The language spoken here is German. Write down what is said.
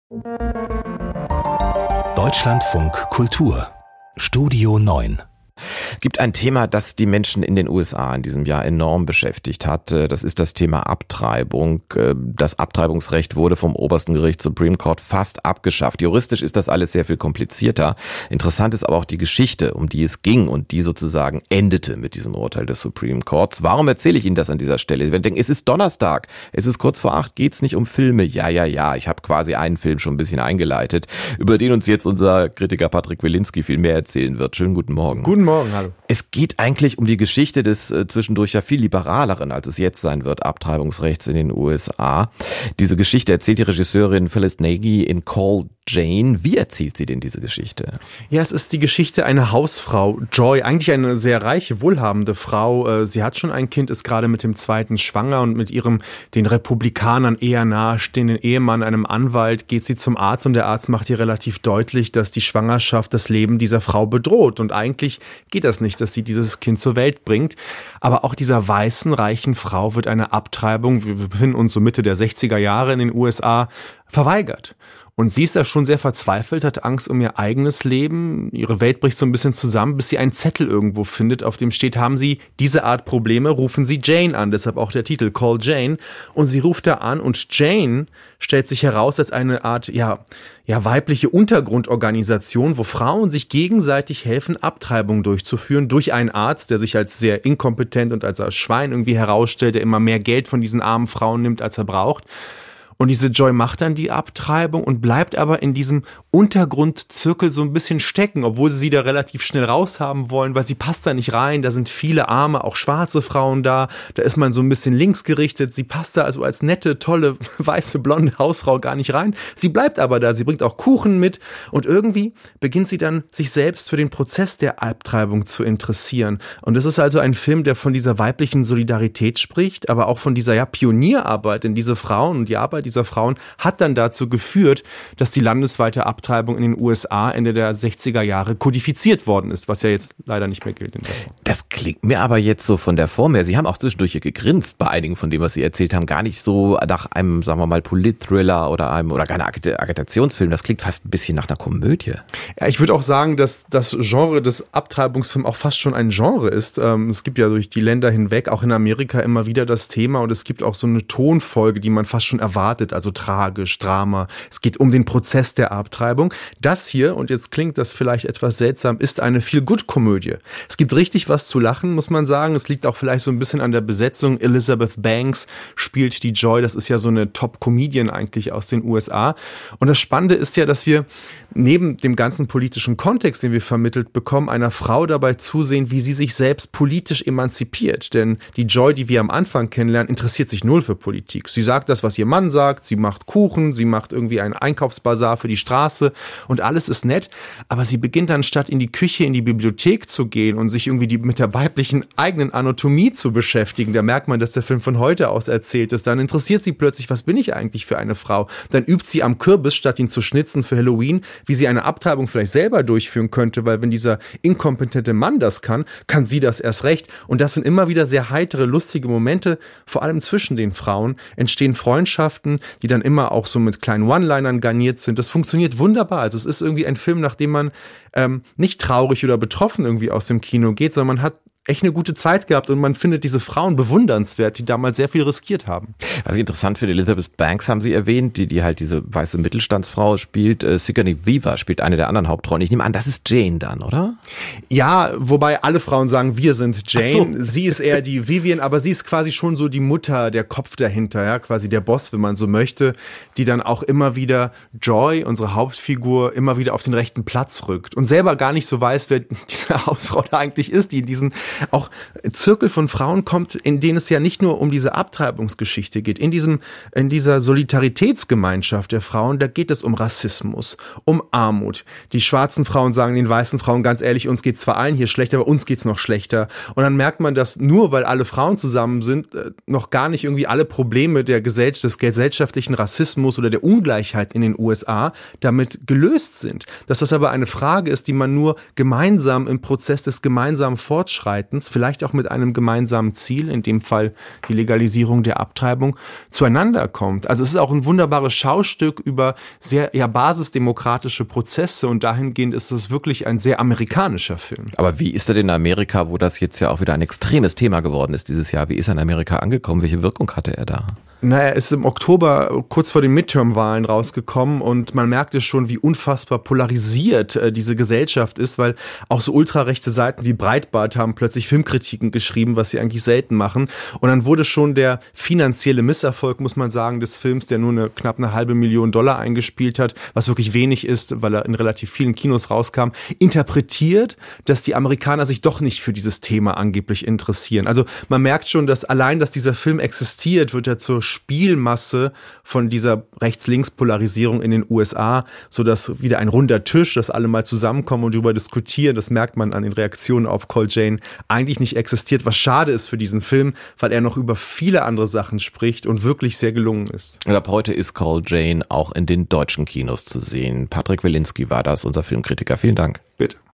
Deutschlandfunk Kultur Studio 9 Gibt ein Thema, das die Menschen in den USA in diesem Jahr enorm beschäftigt hat. Das ist das Thema Abtreibung. Das Abtreibungsrecht wurde vom obersten Gericht Supreme Court fast abgeschafft. Juristisch ist das alles sehr viel komplizierter. Interessant ist aber auch die Geschichte, um die es ging und die sozusagen endete mit diesem Urteil des Supreme Courts. Warum erzähle ich Ihnen das an dieser Stelle? Sie werden denken, es ist Donnerstag, es ist kurz vor 8, geht's nicht um Filme? Ja, ich habe quasi einen Film schon ein bisschen eingeleitet, über den uns jetzt unser Kritiker Patrick Wilinski viel mehr erzählen wird. Schönen guten Morgen. Guten Morgen, hallo. Es geht eigentlich um die Geschichte des zwischendurch ja viel liberaleren, als es jetzt sein wird, Abtreibungsrechts in den USA. Diese Geschichte erzählt die Regisseurin Phyllis Nagy in Call Jane. Wie erzählt sie denn diese Geschichte? Ja, es ist die Geschichte einer Hausfrau, Joy, eigentlich eine sehr reiche, wohlhabende Frau. Sie hat schon ein Kind, ist gerade mit dem zweiten schwanger und mit ihrem den Republikanern eher nahestehenden Ehemann, einem Anwalt, geht sie zum Arzt und der Arzt macht ihr relativ deutlich, dass die Schwangerschaft das Leben dieser Frau bedroht. Und eigentlich geht das nicht, dass sie dieses Kind zur Welt bringt. Aber auch dieser weißen, reichen Frau wird eine Abtreibung, wir befinden uns so Mitte der 60er Jahre in den USA, verweigert. Und sie ist da schon sehr verzweifelt, hat Angst um ihr eigenes Leben. Ihre Welt bricht so ein bisschen zusammen, bis sie einen Zettel irgendwo findet, auf dem steht, haben Sie diese Art Probleme, rufen Sie Jane an. Deshalb auch der Titel, Call Jane. Und sie ruft da an und Jane stellt sich heraus als eine Art, weibliche Untergrundorganisation, wo Frauen sich gegenseitig helfen, Abtreibungen durchzuführen durch einen Arzt, der sich als sehr inkompetent und als Schwein irgendwie herausstellt, der immer mehr Geld von diesen armen Frauen nimmt, als er braucht. Und diese Joy macht dann die Abtreibung und bleibt aber in diesem Untergrundzirkel so ein bisschen stecken, obwohl sie da relativ schnell raushaben wollen, weil sie passt da nicht rein. Da sind viele arme, auch schwarze Frauen da. Da ist man so ein bisschen links gerichtet. Sie passt da also als nette, tolle, weiße, blonde Hausfrau gar nicht rein. Sie bleibt aber da. Sie bringt auch Kuchen mit. Und irgendwie beginnt sie dann, sich selbst für den Prozess der Abtreibung zu interessieren. Und es ist also ein Film, der von dieser weiblichen Solidarität spricht, aber auch von dieser Pionierarbeit in diese Frauen und die Arbeit dieser Frauen hat dann dazu geführt, dass die landesweite Abtreibung in den USA Ende der 60er Jahre kodifiziert worden ist, was ja jetzt leider nicht mehr gilt. Das klingt mir aber jetzt so von der Form her, Sie haben auch zwischendurch hier gegrinst bei einigen von dem, was Sie erzählt haben, gar nicht so nach einem, sagen wir mal, Polit-Thriller oder gar einem Agitationsfilm, das klingt fast ein bisschen nach einer Komödie. Ja, ich würde auch sagen, dass das Genre des Abtreibungsfilms auch fast schon ein Genre ist. Es gibt ja durch die Länder hinweg, auch in Amerika immer wieder das Thema und es gibt auch so eine Tonfolge, die man fast schon erwartet. Also tragisch, Drama. Es geht um den Prozess der Abtreibung. Das hier, und jetzt klingt das vielleicht etwas seltsam, ist eine Feel-Good-Komödie. Es gibt richtig was zu lachen, muss man sagen. Es liegt auch vielleicht so ein bisschen an der Besetzung. Elizabeth Banks spielt die Joy. Das ist ja so eine Top-Comedian eigentlich aus den USA. Und das Spannende ist ja, dass wir neben dem ganzen politischen Kontext, den wir vermittelt bekommen, einer Frau dabei zusehen, wie sie sich selbst politisch emanzipiert. Denn die Joy, die wir am Anfang kennenlernen, interessiert sich null für Politik. Sie sagt das, was ihr Mann sagt, sie macht Kuchen, sie macht irgendwie einen Einkaufsbazar für die Straße und alles ist nett. Aber sie beginnt dann, statt in die Küche, in die Bibliothek zu gehen und sich irgendwie mit der weiblichen eigenen Anatomie zu beschäftigen, da merkt man, dass der Film von heute aus erzählt ist. Dann interessiert sie plötzlich, was bin ich eigentlich für eine Frau? Dann übt sie am Kürbis, statt ihn zu schnitzen für Halloween, wie sie eine Abtreibung vielleicht selber durchführen könnte, weil wenn dieser inkompetente Mann das kann sie das erst recht. Und das sind immer wieder sehr heitere, lustige Momente, vor allem zwischen den Frauen entstehen Freundschaften, die dann immer auch so mit kleinen One-Linern garniert sind. Das funktioniert wunderbar. Also es ist irgendwie ein Film, nach dem man nicht traurig oder betroffen irgendwie aus dem Kino geht, sondern man hat echt eine gute Zeit gehabt und man findet diese Frauen bewundernswert, die damals sehr viel riskiert haben. Was ich interessant finde, Elizabeth Banks haben Sie erwähnt, die halt diese weiße Mittelstandsfrau spielt. Sigourney Weaver spielt eine der anderen Hauptrollen. Ich nehme an, das ist Jane dann, oder? Ja, wobei alle Frauen sagen, wir sind Jane. So. Sie ist eher die Vivian, aber sie ist quasi schon so die Mutter, der Kopf dahinter, ja, quasi der Boss, wenn man so möchte, die dann auch immer wieder Joy, unsere Hauptfigur, immer wieder auf den rechten Platz rückt und selber gar nicht so weiß, wer diese Hausfrau da eigentlich ist, die in diesen auch Zirkel von Frauen kommt, in denen es ja nicht nur um diese Abtreibungsgeschichte geht. In dieser Solidaritätsgemeinschaft der Frauen, da geht es um Rassismus, um Armut. Die schwarzen Frauen sagen den weißen Frauen ganz ehrlich, uns geht's zwar allen hier schlecht, aber uns geht's noch schlechter. Und dann merkt man, dass nur weil alle Frauen zusammen sind, noch gar nicht irgendwie alle Probleme des gesellschaftlichen Rassismus oder der Ungleichheit in den USA damit gelöst sind. Dass das aber eine Frage ist, die man nur gemeinsam im Prozess des gemeinsamen Fortschreitens Seitens, vielleicht auch mit einem gemeinsamen Ziel, in dem Fall die Legalisierung der Abtreibung, zueinander kommt. Also es ist auch ein wunderbares Schaustück über sehr basisdemokratische Prozesse und dahingehend ist es wirklich ein sehr amerikanischer Film. Aber wie ist er denn in Amerika, wo das jetzt ja auch wieder ein extremes Thema geworden ist dieses Jahr? Wie ist er in Amerika angekommen? Welche Wirkung hatte er da? Er ist im Oktober kurz vor den Midterm-Wahlen rausgekommen und man merkte schon, wie unfassbar polarisiert diese Gesellschaft ist, weil auch so ultrarechte Seiten wie Breitbart haben plötzlich Filmkritiken geschrieben, was sie eigentlich selten machen. Und dann wurde schon der finanzielle Misserfolg, muss man sagen, des Films, der nur knapp eine $500.000 eingespielt hat, was wirklich wenig ist, weil er in relativ vielen Kinos rauskam, interpretiert, dass die Amerikaner sich doch nicht für dieses Thema angeblich interessieren. Also man merkt schon, dass allein, dass dieser Film existiert, wird er zur Spielmasse von dieser Rechts-Links-Polarisierung in den USA, sodass wieder ein runder Tisch, dass alle mal zusammenkommen und darüber diskutieren, das merkt man an den Reaktionen auf Call Jane, eigentlich nicht existiert, was schade ist für diesen Film, weil er noch über viele andere Sachen spricht und wirklich sehr gelungen ist. Und ab heute ist Call Jane auch in den deutschen Kinos zu sehen. Patrick Wilinski war das, unser Filmkritiker. Vielen Dank. Bitte.